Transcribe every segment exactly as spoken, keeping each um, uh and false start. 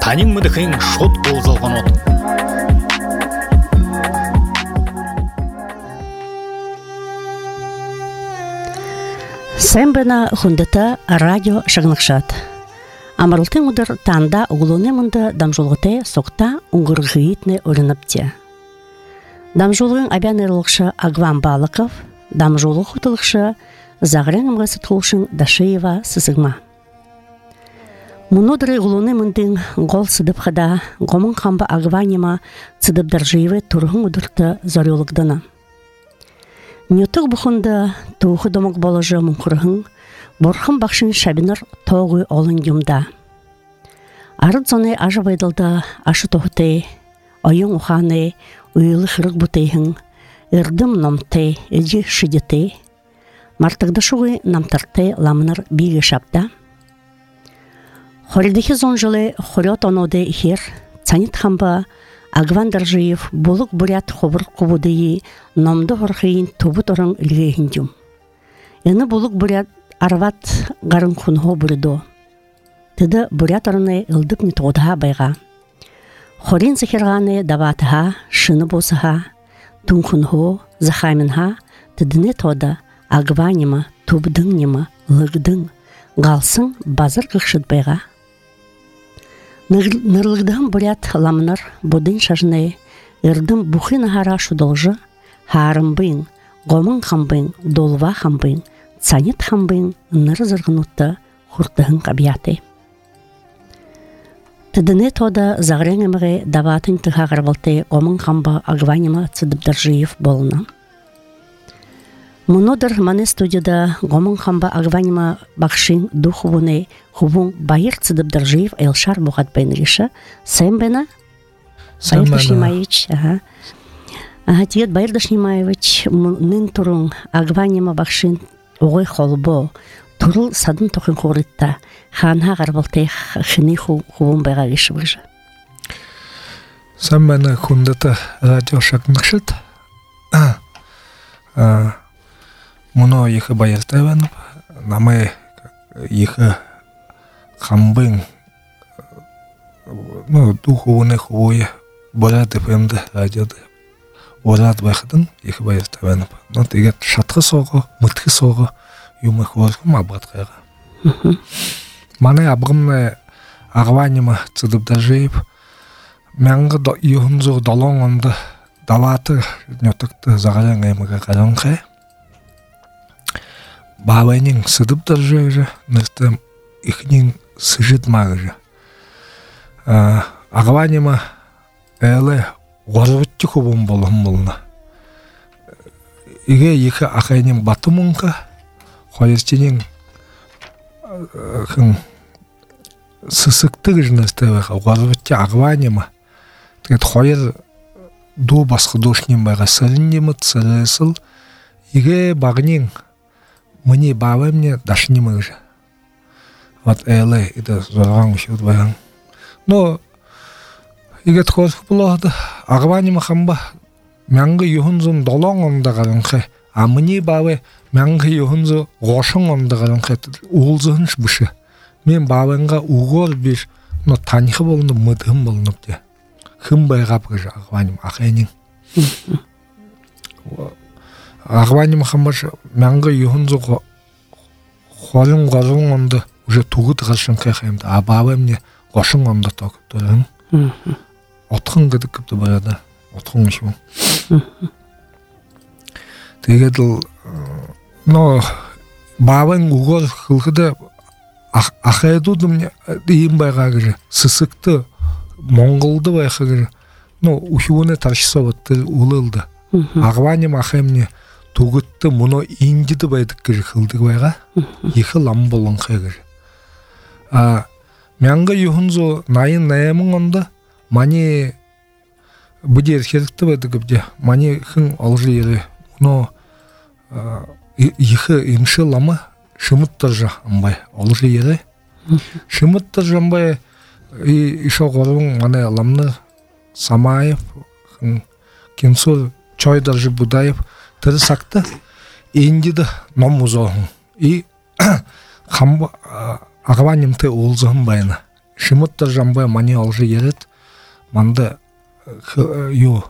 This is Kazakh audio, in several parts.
Ханин мыдыхын шот болзалған от. Сэмбэна хундата радио шагнакшат. Амарлтын удар танда углуны мында дамжулгыте сокта унгургыйтне орынапте. Дамжулгын абянерлыкшы Агван Балыков, дамжулгы хутылыкшы Загренымга сыткулшын Дашеева Сысыгма. Мунудры углуны мындың гол сыдып хада гомын хамба Агванима сыдып даржиеве тургын удырты зорюлыгдана. Нютук бухында туухы домок болыжы мункургын борхын бақшын шабинар тоғы олын юмда. Арыд зоны ажы байдылда ашы тоғыты, ойын уханы, уйлы хырық бұтайхын, үрдім номты, әжі шидеті, мартыгды шуғы намтарты ламынар бигі шапта. Хоридихи зон жылы хорет оноды ихер, цанит хамба Агван Даржиев булык бурят хобыр кубудыйы номды хорхейін тубы торын үлгейхін жум. Яны булык бурят арват гарын хунхо буридо. Тыды бурят орыны ылдып не тоғдыға байға. Хорин захирғаны даватыға, шыны босыға, тун хунхо, захаминға, тыдыны тода Агванима, тубдың нема, лыгдың, ғалсың базар кықшыд байға. Нырлыгдығын бурят ламынар бодын шажны, үрдім бұхын ағара шудолжы, харымбын, гомын хамбын, долва хамбын, цанет хамбын ныр зырғынутты хуртығын қабияты. Тыдыны тода Загрен әміғі даватын тұға ғарбалты гомын хамба Агванима цыдып Даржиев болына. Мұнодыр маны студияда гомын хамба Агванима бақшын духовыны хубун байыр цыдып Даржиев Элшар бұғат бәйін реша. Сэмбэна? Байыр Дашнимаевич. Тиет Байыр Дашнимаевич нын турун Агванима бақшын оғай холбо турыл садын тоқын қорытта ханға ғарбалты хыны хубун байға кеші бұжы. Сэмбэна хундата радио шагнықшыт. Мұно ехі байыртайванып, намай ехі хамбын, ну, духовыны хубуы борады пәмді радиоды орад байқыдың ехі байыртайванып. Но тегет шатқы соғы, мұтқы соғы юмы хуарқым абғатқайға. Маны абғымны Агванима цыдып Даржиев, мәңгі юхынзуғы долон онды даваты нөтікті Загрен әміға қаранқай. Бабайның сыдып Даржиеві, нырты ихнің сыжыт мағыры. Агванима әлі ғорвытты көбін болым болына. Иге екі ақайның баты мұнға, қойыртенің сысықты күжіністігі ғорвытты Агванима. Қойыр ду басқы дошнен байға сырын деміт, сыры сыл. Иге бағының Мне бабы мне дашни мыжа. Вот эле это зорган учет баян. Но игет хоск булады. Агванима хамба мәңгі юхунзун долон онда гаранхы. А мне бабы мәңгі юхунзу гошын онда гаранхы. Улзынш бышы. Мен бабынга угор бир, но танихы болынып, мыдым болынып де. Хым байгап гыжа Агваним ахайнин. Агванима хамбаш мәңгі юхунзу қолын ғазын онды уже туғыт ғашын қайқайымды. А бабы мне ғашын онды тоқып тұрын. Отқын ғыдық күпті барады. Отқын үшім. Тегеділ, но бабын ұғыр қылғыда ақайдуды мне дейін байға кірі. Сысықты, моңғылды байға кірі. Но үшуыны таршыса баттыр ұлылды. Агванима ахай мне тугытты мұны индиді байдық кірі қылдық байға, ехі лам болын қай кірі. Мәңгі юхынзу найын наямын онда, мани бұды еркерікті байдық өбде, мани хын алжы ері, мұны ехі имші ламы шымыттар жа амбай, алжы ері. Шымыттар жа амбай, иша ғорын маны ламны Самаев, Кенсур, Чойдар жы Будаев, тірі сақты, ендеді ном ұзоғын. И Агванимты олзығын байына. шымыттыр жамбай мани алжы ерет, манды ю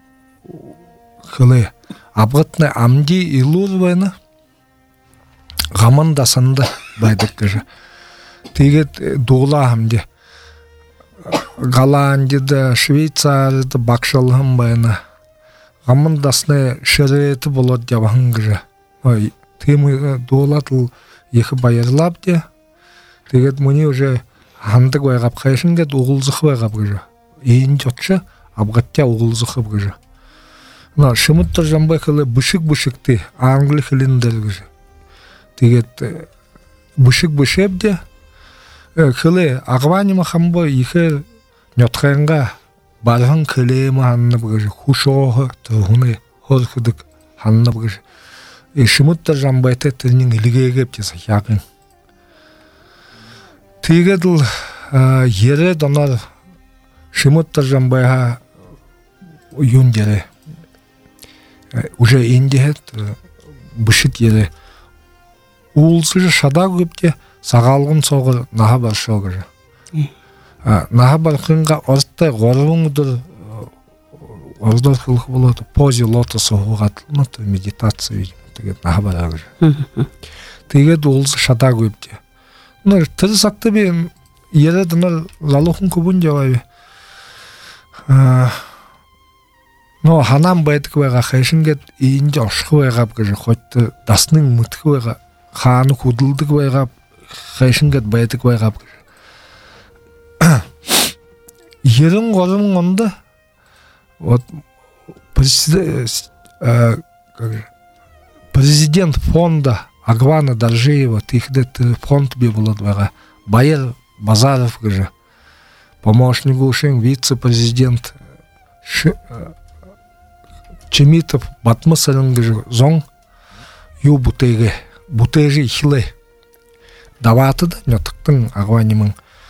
хылы абғытны амди илур байна, ғаман дасанды байдық кіжі. Тегет доғла хамде, Голландияда, Швейцарияда бақшалығым байна, ғаман дасны шыреті болады жабағын кіжі. Темі доғлатыл екі байырлап де, тегет мұны уже хандық байғап қайшын дед оғылзық байғап кіжі. Ең жотшы абғаття оғылзықы кіжі. Шымыттыр жамбай қылы бұшық-бұшықты аңғылы қылындыр кіжі. Тегет бұшық-бұшып де, қылы ағванымы қамбы ехер нетқанға барған кілемі ханны кіжі. Хушоғы тұрғыны хорқыдық ханны кіжі. Шымыттыр жамбайты тілінің үліге кеп десі яғын. Тегеділ ері донар шымыттыр жамбайға үйіндері. Уже ендігет бұшыт ері. Уылсыжы шада көпте сағалғын соғыр наға бар шоғыры. Наға бар қыңға орыттай ғорвыңыдыр ордар қылық болады. Пози лотосы ғатылмады, медитация үйдім. Тегет наға бар ағыры. Тегет уылсы шада көпте. Тірі сақты бен ері дынар залуқын көбін жауай. Но ханам байдық байға қайшын кет үйінде ұшқы байғап кәжі қойтты дасының мұтқы байға қаны құдылдық байғап қайшын кет байдық байғап кәжі. Ерін қорының онда президент фонда Агвана Даржеева тихдет фонд бе болады байға Байыр Базаров кәжі. Помощник ушен вице-президент Чемитов батмы сырыңды зоң ю бутеге, бутежи хилы даваты да нетықтың ағванимың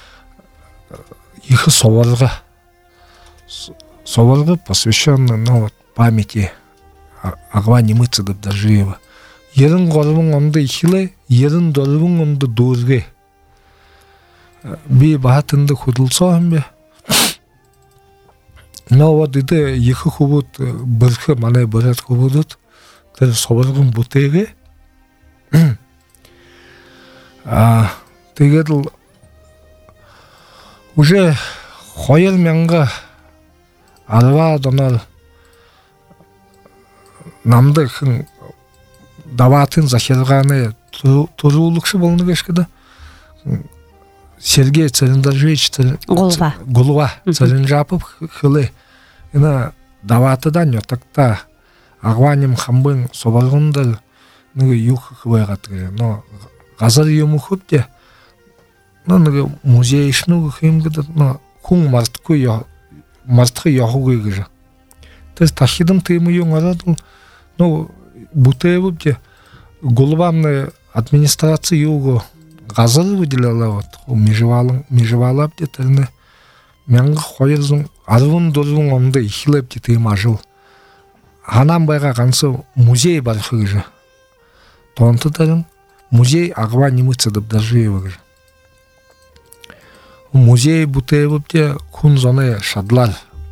ихы соварға соварға посвященный ну, памяти ағванимы цыдып Даржиева. Ерін қорывың онды хилы, ерін дорывың онды дөрге. Би бағатынды құдылсоғым бе. Но вот это екі құбыт біркі манай бірет құбыдыд. Тэр собырғын бұтеге. Тегеділ уже қойыр менға арва донар намды қын даватын захирғаны тұрулықшы болны кешкеді. Сергей Цариндаржевич Голова. Голова Царинжапов хылы. Ина даватыдан йотакта ағваним хамбын собарғындар нүгі юқ хыбайғат кері. Но ғазар емі көп де, но нүгі музей ішіну қымгіді, но күн мартықы яғу кері. Тез тахидым тыймы ең арадыл, но бұты ебіп де, Головамны администрация юғы ғазар выделяла вот, межевалап де тәріні. Менгі қойырзың, арвын дұрвың онды ихилеп де тыйым ажыл. Ханам байға қансы музей бар қыржы. Тонты тәрін музей ағва немыцыдып Даржиева кыржы. Музей бұты ебіп де күн зоны шадлар.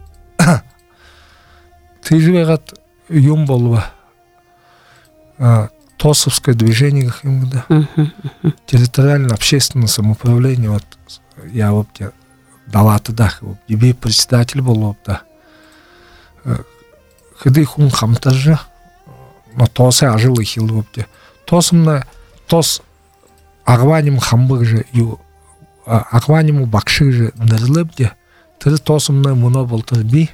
Тыйжы байғат үйім болуа. Тосовское движение территориально-общественное самоуправление вот я вот даваты да тебе председатель был вот да ходы хун хамтажа но тосы ажил и хил вот тосымна тос агваним хамбыг же ю агваниму бакшыг же нэрлэп де тэр тосымна муно болтыр би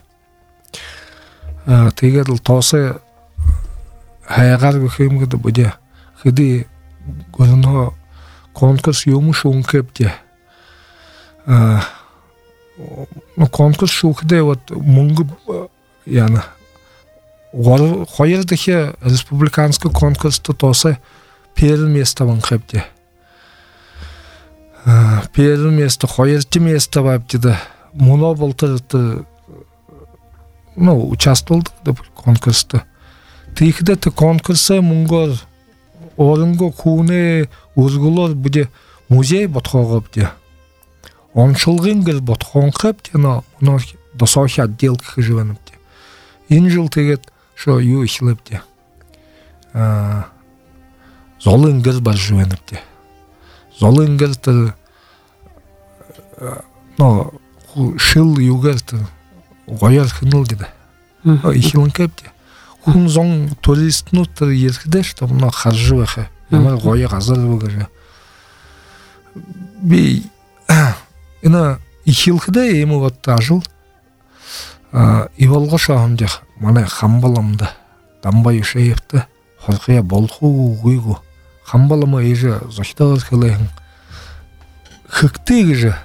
тэгэл тосы хайгаар гөхэмгэд бодя хэди гөрнө конкурс юмш ункепте а ну конкурс шухде вот мөнгө яна гол хоёрдохи республиканский конкурсто тосы первое место ванкепте а первое место хоёрдохи место вапте муно болтыр ну участвовал в конкурсе. Тихде те конкурсы мунгор орынго куне узгулор буде музей ботхогопте. оншылғын гіл ботхон қып, тено, мұны досохи отделка живеніп де. Инжил тегет, шо ю ихліп де. Золын гіл бар живеніп де. Золын гіл тір, но, шыл югер тір, ғойар хыныл деді. Ихилын кеп де. Хун зон туристну тір еркіде, что мұна қаржы бәхі. Ямар ғойы ғазар бұғыр. Би, ина ихилкіде емі ватта ажыл, ивалға шағым дек, мана хамбаламды, дамбай үшейіпті, хорқия болху ғойгу. Хамбалама ежі зоштағыз кілейін. Хықты ежі,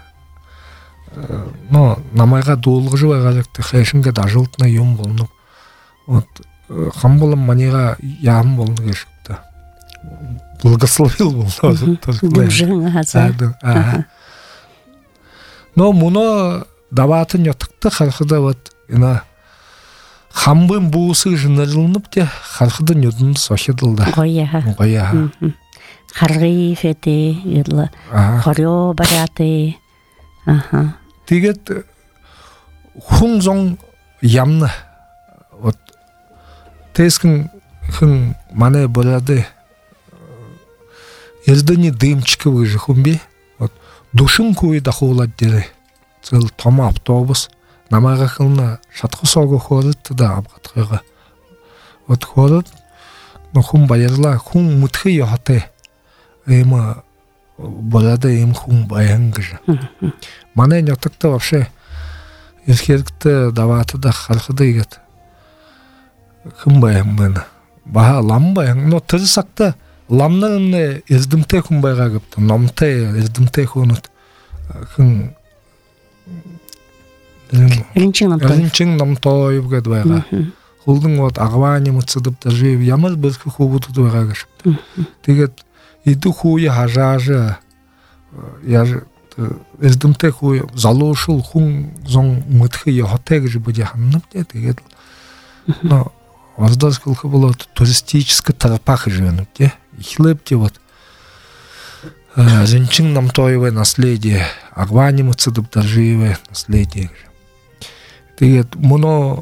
но намайға дуылғы жы байғалықты, қайшынға дажылтына ем болынып, хамбалам манеға яғым болыны кешіпті. Благословил болды. Бұлжың ғаза. Но мұны даватын етікті қарқыда вот, ина хамбын бұғысы жынырылынып де, қарқыда нүдін сошеділді. Ғойяға. Ғойяға. Қарғи феті, елі, қорё бараты. Дегет, хүн зон ямны, вот, тескін хүн мане бұрады, ердіні дымчікі выжы хүмбе, вот, душын көй дақуылад дері, цел тома автобус, намайға қылына шатқы соғы хорыдты да абғатқыға. Вот хорыд, но хүн байырла, хүн мұтқы яхаты, эйма бұрады эйм хүн баянгыжы. Мане нетікті вообще, еркерікті даваты да қарқыды егет. Хүн баян бұны. Баға лам баян, но тырысақта, ламнарымны ердімте хүн байға кіпті, номте ердімте хүнут. Хүн... Ринчин намтой бұғад байға. Құлдың вот ағвани мұтсыдып да жив, ямар біркі хубутуды байға кішіпті. Дегет, иду хуя хажажы, ердімте хуя, залушыл хүн зон мұтқы яхатег жи бұде ханнып де, дегет. Но, ваздаз кылқы было туристический тарапах живеніп де. Ихлеп де вот Ринчин намтоевое наследие, ағвани мұтсыдып да живе наследие. Дегет, мұны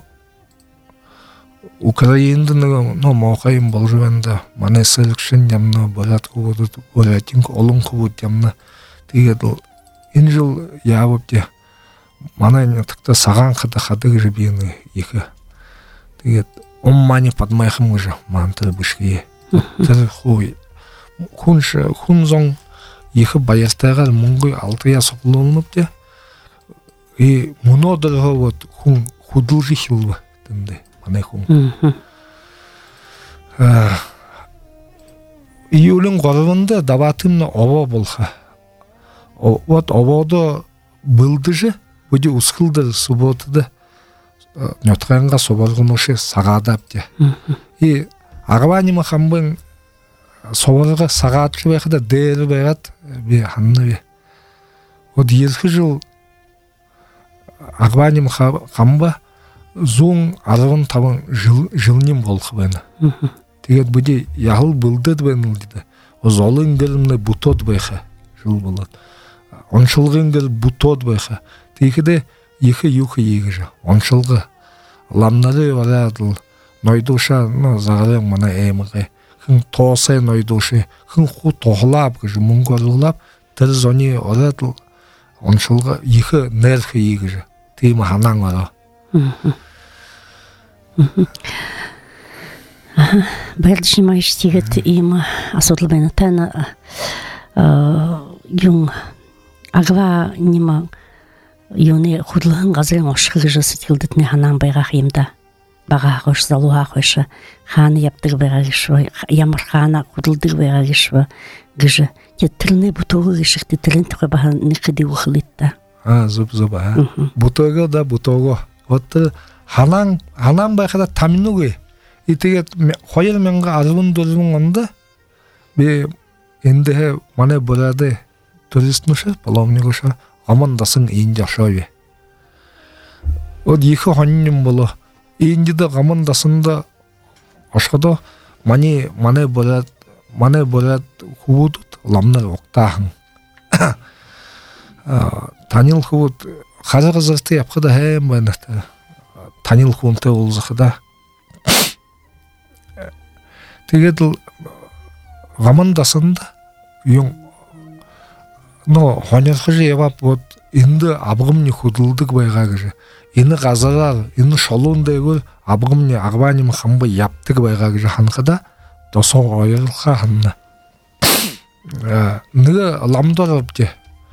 Украинды, но моқайым бол живенді, мане сылықшын ямны, борат құбуды, боратинг олың құбуд ямны. Дегет, инжыл явып де, мана нетікті саған қыды қадық жібені екі. Дегет, он мани подмайқым ұжы, мантыр бұшқие. Тір хуй. Хун зон екі баястайғар мұңғый алтыя соқылынып де, и мұны одырға вот хун худылжы хилбы, дінді, мане хун. Июлін ғорывында даватымны оба болға. Вот ободы бұлды жы, бұде ұсқылды субботыды, нөтқанға собарғын ұшы сағадап де. И ағванимы қамбын собарға сағатшы байқыда дәрі байғат бе ханны бе. Вот еркі жыл ағванимы қамба зоң арығын табын жылнем болқы бәні. Дегет бұде яғыл бұлдыд бәніл деді. О золын гілімні бұтод байқы жыл болады. Оншылғын гіл бұтод байқы. Дегеде екі юқы егі жа. Оншылғы ламнары варадыл. Нойдуша, ну, зағарың мана әйміғі. Хын тоғысай нойдуши. Хын ху тоғылап, күжі мұңғарылап, тір зони орадыл. Оншылғы екі нәрхі егі жа. Теймі ханан вара. Бәрдішін майш тегет ема асудыл бәні тәні юң ағва нема юны худылығын ғазырын ошқығы жасы тілдітіне ханан байға қиымда. Баға қойшы, залуға қойшы, қаны яптығы байға кеші, ямар қана құдылдығы байға кеші, гіжі. Тіліне бұтоғы кешіқті, тілін түқі баға нықыды ұқылетті. А, зұп-зұп, а. Бұтоғы да бұтоғы. Отты, ханан байқада таминуғы. Итегет, қойыр менға арвын дұрвын онда, бе, енді мане бұрады туристнушы, паломнигуша, амандасың енді ашауы. От екі ханним болу. Енді де амандасында ашқада мане мане бұрад, мане бұрад хубудут, ламнар оқтағын. танил хут хазар зырты япқыда хэм байнахта танил хунте олзахыда тэгедл гамандасында юң но хонярхыжы явап вот инді абғымне худылдық байға кіжі ины ғазарар ины шолундайгы абғымне ағваним хамбы яптық байға кіжі ханқыда досо ойырылға ханна ныгы ламдар апте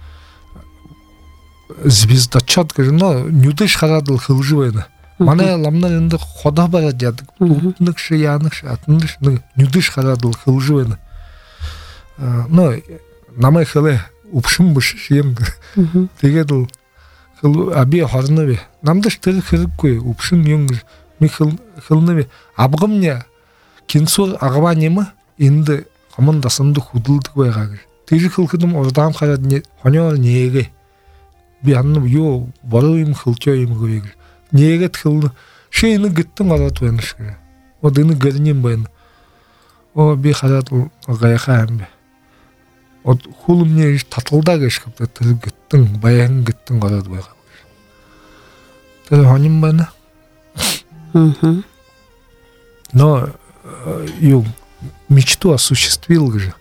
звездочет кіжі но нюдыш харадыл хылжы байны мана ламнар инді хода бара дядық ұлтынықшы янықшы атындыш нюдыш харадыл хылжы байны но намай хылы упшым бышыш ем тэгедл хыл аби харнаве намдыш тыр хырып кой упшым юнгыр ми хыл хылнаве абгымне кинсур агванемы инде командасынды худылдык байга тыжы хылкыдым ордам харад не хонyor неге би анны ё барыйм хылчойм гойгыр неге тхылны шейни гыттым арат венш одыны гернем бен о би харат гайха амбе от хулумне татылда кешкапта тыл гыттың баян гыттың карады байга тыл ханим бана Мгм. но ю мечту осуществил же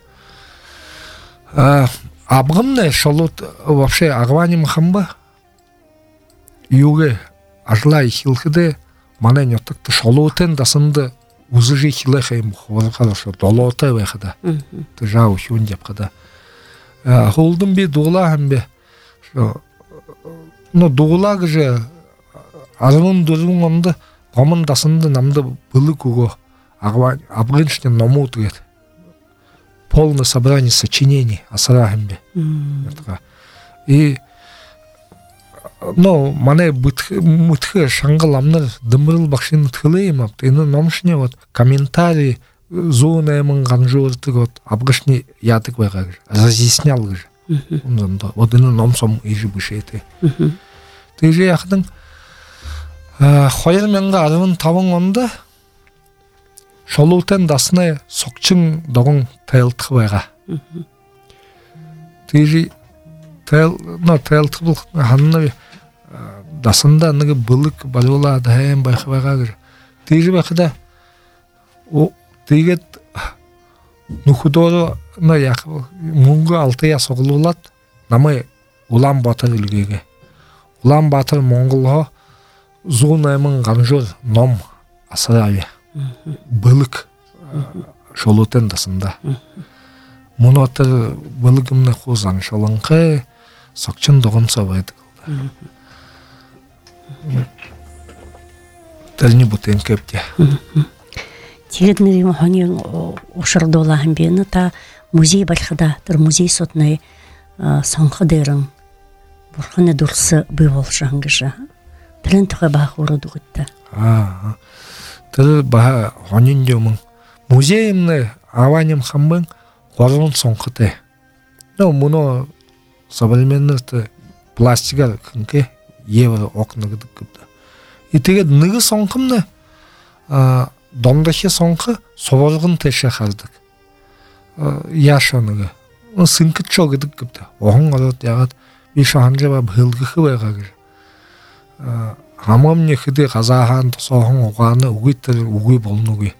а абгымне шолот вообще агваним хамба юге ажлай хилхыде мана нёттыкты шолотен дасынды узыжи хилахайм хорошо долота байхада ты жау хюн депкада холдым би дула хамбе но дула же азмын дурун онда командасынды намды былы куго агва абгыншне номутует полное собрание сочинений асарахамбе и но мане мутхы шангаламнар дымрыл бакшин тхылыйм апты ины номшне вот комментарий зонаемын ганжурты вот абгышни ятык байга разъяснял же вот ины номсом ижи бышеты ты же яхдың хойыр менга арымын табың онда шолутен дасны сокчың догың тайлтық байга ты же тайл но тайлтық бұл ханны дасында ныгы былык балула дайым байга байга ты же байда о тегет нухудоро на як муңгу алтыя соғылулат намай улан батыр үлгеге улан батыр монголго зунаймын ганжур ном асырайы былык шолутен дасында мунотыр былыгымны хузан шолыңқы сокчын доғын сабайды тәліне бұтен көпте Тегеднерим хонин ушырдола хамбені та музей бархада, тыр музей сотнай санқыдырын бұрқыны дұрсы бывол жаңғыжа. Тілін тұға бағы ұрыды ғытты. Тілі баға хонин демін. Музейімні аванем хамбын қорын соңқыты. Но мұны современный пластикар күнке евро оқны гыдық күпті. И тегед ныгы соңқымны домдахи соңқы соборғын теше қалдық. Яшаныгы. Сынкыт чоғыдық күпті. Оғын ғарат яғат бешаханжа ба бұғылғықы байға кір. Хамам нехіде қазахан соғын оғаны ұғыттыр ұғы болын ұғы.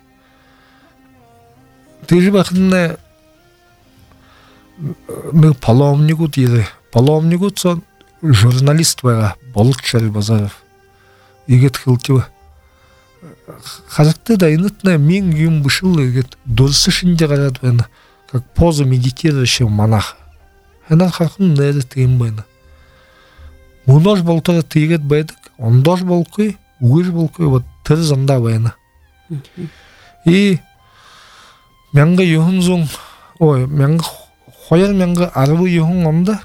Тежі бақынны паломнигут еді. Паломнигут сон журналист байға Болықчары Базаров. Егет қылтығы. Қазақты дайнытна мен үйім бұшыл егет дұрысы шынде қарады байна. Как поза медитирующий монах. Хэнар хархын нәді тейін байна. Мұнож болтары тейгет байдық, ондож болқы, уғыш болқы, вот тір занда байна. И мәңгі юхын зоң, ой, мәңгі хойыр мәңгі арвы юхын онда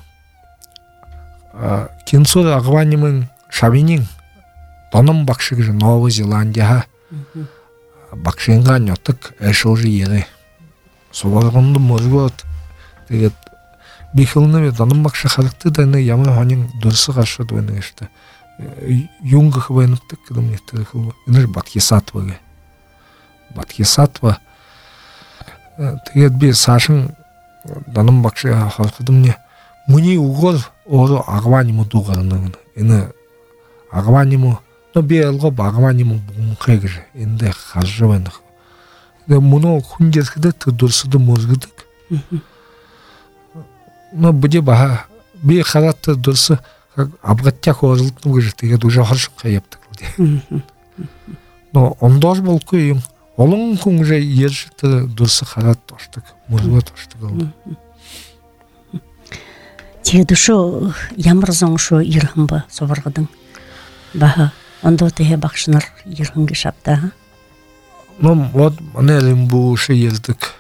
кенсур ағванемін шабинин доным бақшығы Новый Зеландияға бақшыңға нөттік әшілжі ері. Соларғынды мұрғыт дегет бекіліні бе доным бақшы қарықты дайны ямы хонин дұрысы қаршы дуайны әшті. Юңғықы байныптық кедім еттері қылы. Инір Батхисатва ге. Батхисатва дегет бе сашын доным бақшы қарқыдым не муни угол оро агваниму дугарнын эне агваниму но биэлго багваниму бункэгэр энде хажжавэн де муно хундерхде tudursudu мозгыдык но буде баха би харат дурсы абгаття хозылтны гэр тэгээд уже харшын каяптык но ондор болку юм олон хүн уже ержтэй дурсы харат тоштык мозгоо тоштык тэгээд ошо ямар зон ошо ирхэмба соборгодун баха ондоо тэ багшнар ирхэнгэ шапта ну вот манелим бу ше елдик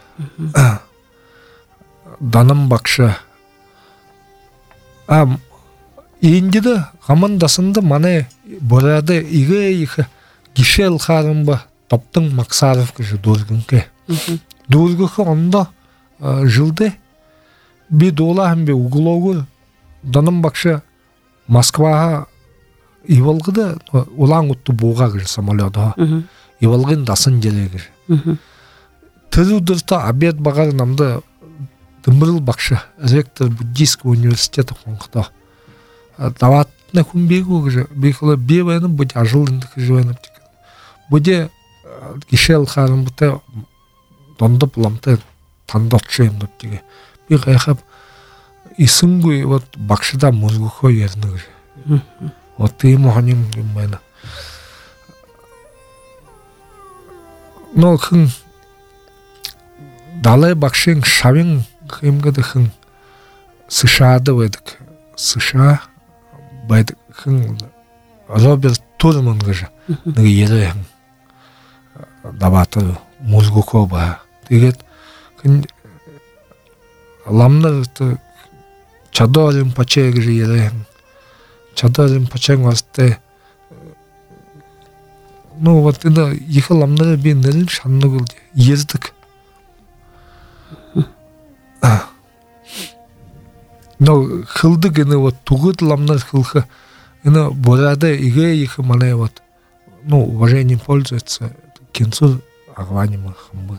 данам бакша а индиде командасында мане борады иге их гишел харымба топтың Максаров кыжы дургынке дургыхы онда жылды би дола хэмбе углогу данам бакша Москваға ивалгыда улаң утты буға кыжы самолета ивалгын дасын желе кыжы тызу дырта обед багар намда дымырыл бакша ректор буддийского университета қонқыда даватна хүмбегу кыжы бейхала бевайны будь ажылынды кыжы вайны буде кишел харым бұта донды бұламты тандатшайым деп деге би қайқап исынгуй вот бакшыда мозгухо ерні кыжы вот ты ему ханим гимбайна но хын далай бакшын шавин хымгады хын США-ды байдык США байдык хын Роберт Турман кыжы неге ере даваты мозгухо ба дегет хын ламнар чадорим паче кыжы ере чадорим пачен васте ну вот это ехал ламнар би нерин шанны кылды ездик но хылдык эне вот тугут ламнар хылха эне борада иге их мане вот ну уважением пользуется кинцу агванима хамбыр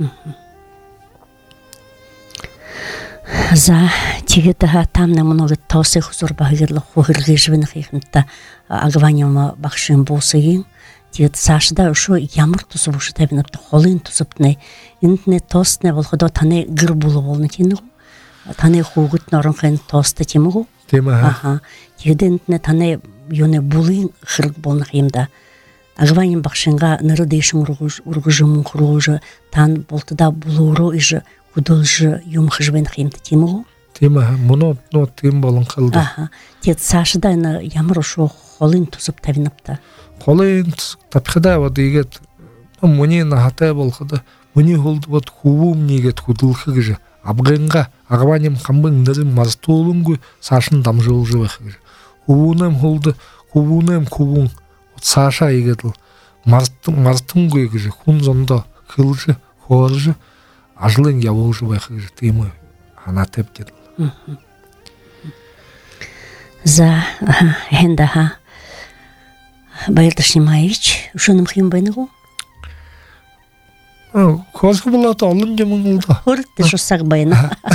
за тигетага тамна много тосы хузур багырлы хогыргы жвынах ихнта агванима бахшын болсыйын тигет сашда ошо ямар тусу бушы табинапты холын тусупны интне тосне болходо таны гыр булу болны тину таны хугут норын хэн тосты тимгу тема аха тигедентне таны юне булын хырг болнах имда агваним бахшынга ныры дейшин ургыжым хуружы тан болтыда булуру ижы худылжы юм хыжбен химти тимгу тема муно но тим болын кылды аха тет сашда ны ямар ошо холын тусуп табинапты холын тапхада вот игет муни нахата болхыда муни холд вот хубум нигет худылхы кыжы абгынга агваним хамбын нырын мазтуулунгу сашын дамжылжы бахы хубунем холды хубунем кубун саша игетл мартын мартынгу кыжы хун зонда кылжы хоржы ажлын явылжы бахы тема анатеп дедл за хендаха Байырдышны Маевич, ушоным хим байныгу? Хозгы булаты алын жемін ұлда. Хорытты жосақ байны.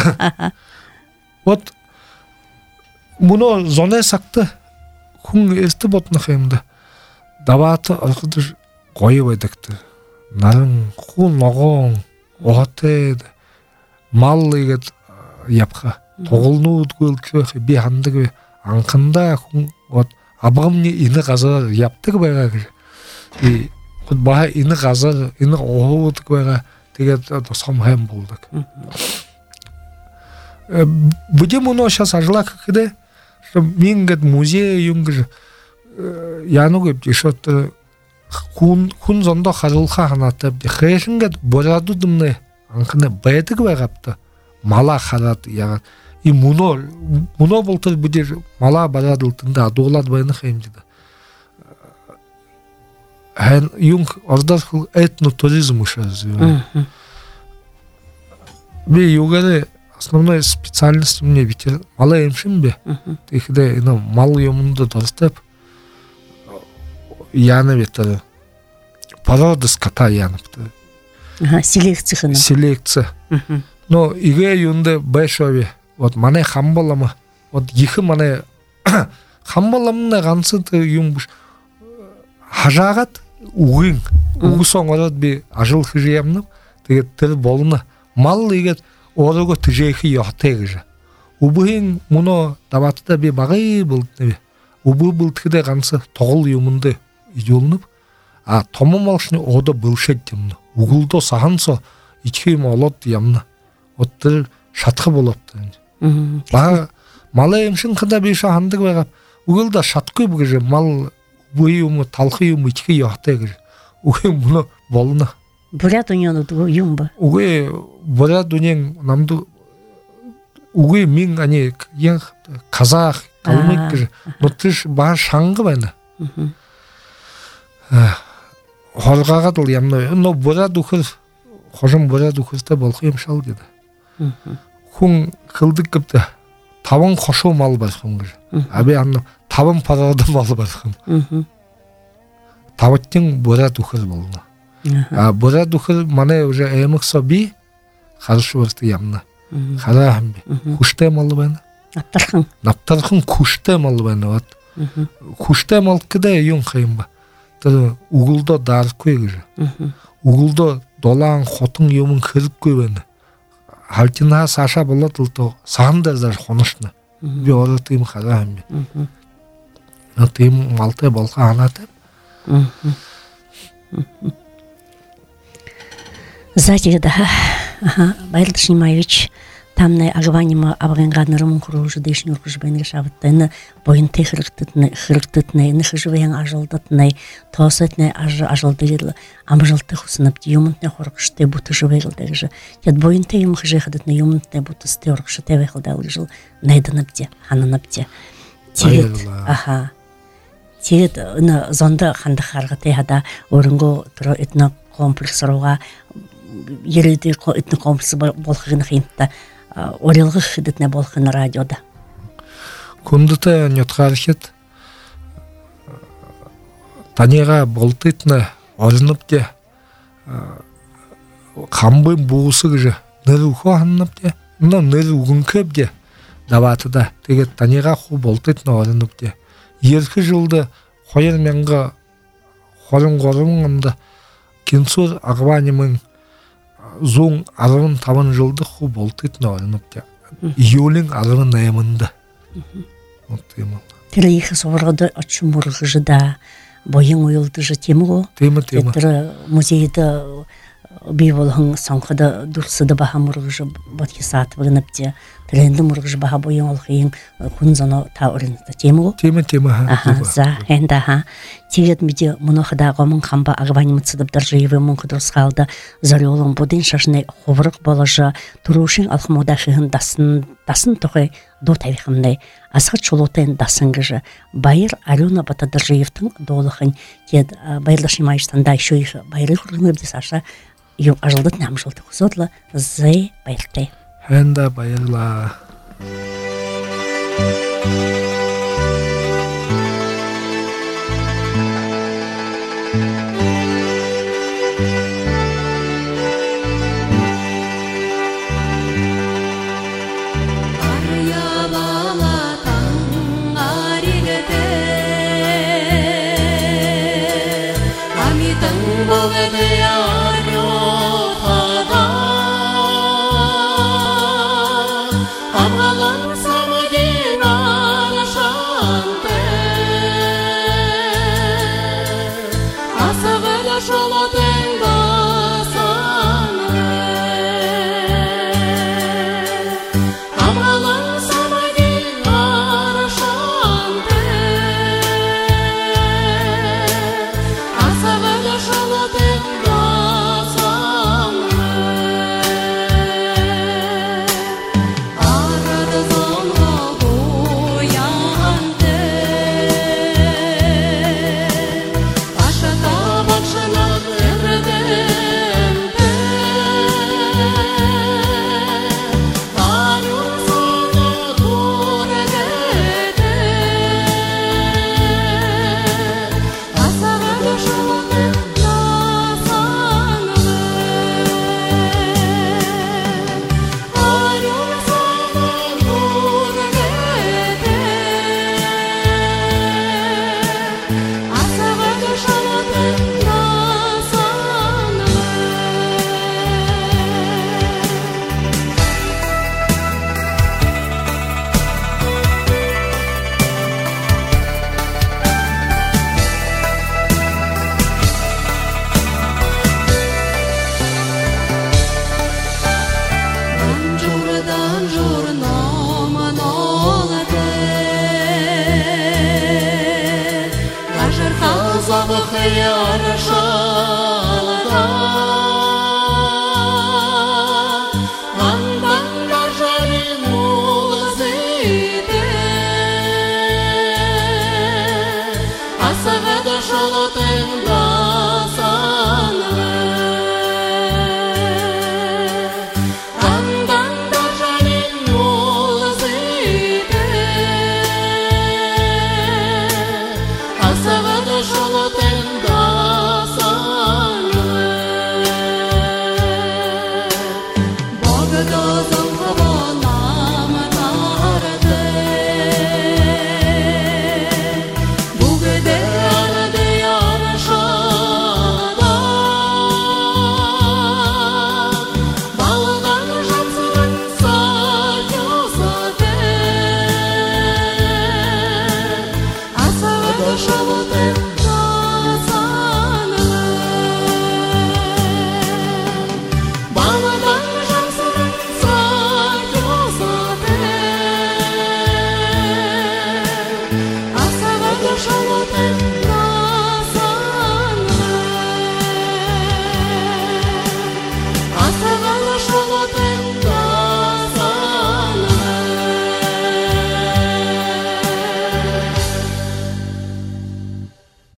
Вот, мұны зоне сақты, күн есті ботны қайымды. Даваты арқыды қойы байдықты. Нарын құн оғын, оғаты еді. Мал егет япқа. Тоғылны ұдгыл көй, бей хандығы аңқында күн, вот, абғымны ины қазар яптық байға кір. И вот баға ины қазар, ины оғылдық байға дегет досқам хайм болдық. Бұде мұны шас ажыла кікіде, мен гет музей юнгір яну көп дешотты күн зонда қарылға қанаттап де. Қайшын гет бораду дымны аңқыны байдық байғапты. Мала қарады яғат. И муно, муно болтыр bude mala baradıltında adoğlar bayını xeyimcide. Hen yung orada etnoturizm ушаз. Би югары основная специальность у меня ведь мала емшимбе. Тихде ина мал йомунда достап яны ветер порода скота янапты. Ага, селекция. Селекция. Но иге юнде бешове вот мане хам боламы вот екі мане хам боламына гансы юм хажагат угин угу соңорот би ажыл хижиямны тэгээд тел болна мал егет орого тижехи яхтегже убын муно даватта би багы булды убы бултыда гансы тогул юмунды жолнуп а томомалшны ода булшеттимны угулдо сахансо ички молот ямны оттыр шатқы болопты ба малайымшын кыда би шахандык багап угулда шатқы бугже мал буюму талхы юму ички яхтегже угы муно болна бурят уньону юмба угы бурят уньен намду угы мин ани ен казах калмык но тыш ба шаңгы байна холгага дыл ямны но бурят духыр хожым бурят духырта болхым шал деди хун кылдык кыпты табын кошо мал бар хунгыр аби аны табын парада мал бар хун табыттың бурят духыр болду а бурят духыр мане уже эмик соби хорошо вырты ямны харахым куште мал байна наптархын наптархын куште мал байна вот куште мал кыда юн кайымба тыл угулда дар көйгүр угулда долан хотун юмун кырып көбөндү Халтина Саша было то сам даже хоношно. Биоры тим харами. Но тим малте болха анате. Знаете, да, ага, Байлдыш Снимаевич, там на агванима абганганырым куружу дешнюр кужбен решавыттыны, бойынты хырықтытны, хырықтытны, нөхіжвен ажылдытны, тосытны ажылдыгырлы, амжылты хусынып, юмынтны хорқышты буты жывегілдігі. Яд бойынты юм хыжығыдытны, юмынтны буты сты орқышы тәвекілдігі жыл, найдынып де, ханынып де. Тегет, аха, тегет, үні зонды қанды қарғы тейхада, орынғы тұры етіні комплексыруға, ереді етіні комплексы болғығыны қиынтта, орелғы хыдытны болғын радиода. Күндіті нетқаршет таниға болтытны орынып де қамбын бұғысы күжі ныр ұқы анынып де, мұна ныр ұғын көп де даватыда. Тегет таниға қу болтытны орынып де. Еркі жылды қойыр менгі қорын қорын ұмды кенсур ағванымын зоң арығын табын жылды қу болтытны орынып де. Иолин арығын наямынды. Тірі ехі соғырғыды отшым бұрғы жыда бойын ойылды жы темі ғо. Темі, темі. Тірі музейді бей болғын соңқыды дұрсыды баға мұрғы жы бұтки саты бұғынып де. Тіренді мұрғы жы баға бойын олғыйын күнзаны та орынды темі ғо. Темі, темі. Аха, за, әнді аха. Тегет меде мұнықыда ғомын қамба ағванымы цыдыптар жайывы мұнқы дұрыс қалды. Зары олың бұдын шашыны қобырық болыжы тұрушын алқымуда қиғын дасын тұқы до тавихымдай. Асқы чолотайын дасыңғыжы. Байыр Алена Батадыржиевтің долықын кед Байлдыш Снимаевичтанда еще их байры құрғынырды саша ем ажылдыт нам жылды құзодлы зай байыртай. Әнді байырла. Arada zonla Золотые